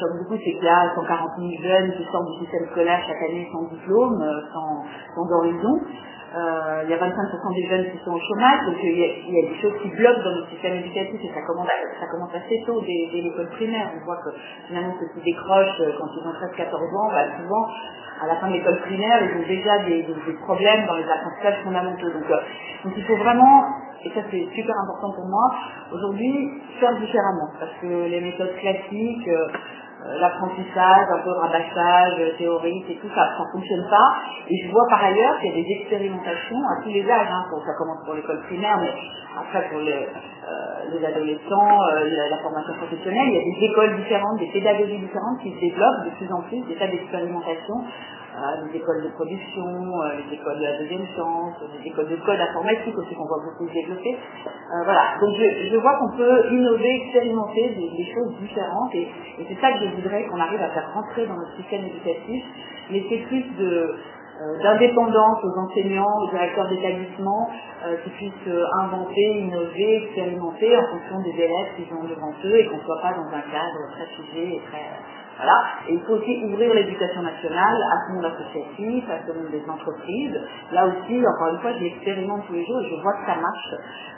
Du coup, c'est qu'il y a 140 000 jeunes qui sortent du système scolaire chaque année sans diplôme, sans horizon. Il y a 25% des jeunes qui sont au chômage, donc il y a des choses qui bloquent dans notre système éducatif et ça commence assez tôt dès l'école primaire. On voit que finalement ceux qui décrochent quand ils ont 13-14 ans, souvent à la fin de l'école primaire, ils ont déjà des problèmes dans les apprentissages fondamentaux. Donc il faut vraiment, et ça c'est super important pour moi, aujourd'hui faire différemment, parce que les méthodes classiques, l'apprentissage, un peu de rabâchage, théorique et tout ça, ça fonctionne pas. Et je vois par ailleurs qu'il y a des expérimentations à tous les âges, ça commence pour l'école primaire, mais après pour les adolescents, la formation professionnelle, il y a des écoles différentes, des pédagogies différentes qui se développent de plus en plus, des tas d'expérimentations, les écoles de production, les écoles de la deuxième chance, les écoles de code informatique aussi qu'on voit beaucoup se développer. Voilà, donc je vois qu'on peut innover, expérimenter des choses différentes et c'est ça que je voudrais qu'on arrive à faire rentrer dans notre système éducatif, laisser plus d'indépendance aux enseignants, aux directeurs d'établissement qui puissent inventer, innover, expérimenter en fonction des élèves qu'ils ont devant eux et qu'on ne soit pas dans un cadre très figé et très... Voilà. Et il faut aussi ouvrir l'éducation nationale à ce monde associatif, à ce monde des entreprises. Là aussi, encore une fois, je l'expérimente tous les jours et je vois que ça marche.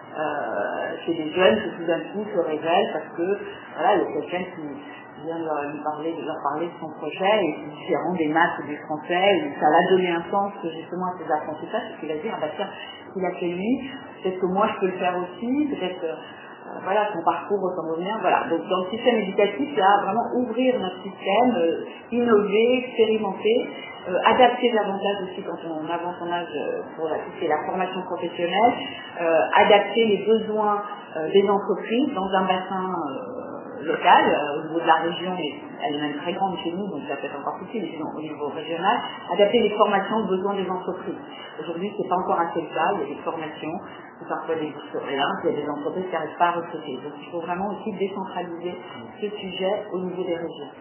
Chez des jeunes qui tout d'un coup se révèlent parce que voilà, il y a quelqu'un qui vient leur parler de son projet et c'est différent des maths ou du français et ça va donner un sens justement à ses apprentissages parce qu'il va dire tiens, s'il a fait lui, peut-être que moi je peux le faire aussi, peut-être voilà, son parcours ressemble au mien, voilà. Donc dans le système éducatif, là, vraiment ouvrir notre système, innover, expérimenter, adapter davantage aussi quand on avance en âge pour la formation professionnelle, adapter les besoins des entreprises dans un bassin local, au niveau de la région, elle est même très grande chez nous, donc ça peut être encore plus petit, mais sinon au niveau régional, adapter les formations aux besoins des entreprises. Aujourd'hui, c'est pas encore assez le cas, il y a des formations, ou parfois des bourses rien, il y a des entreprises qui n'arrivent pas à recruter. Donc il faut vraiment aussi décentraliser ce sujet au niveau des régions.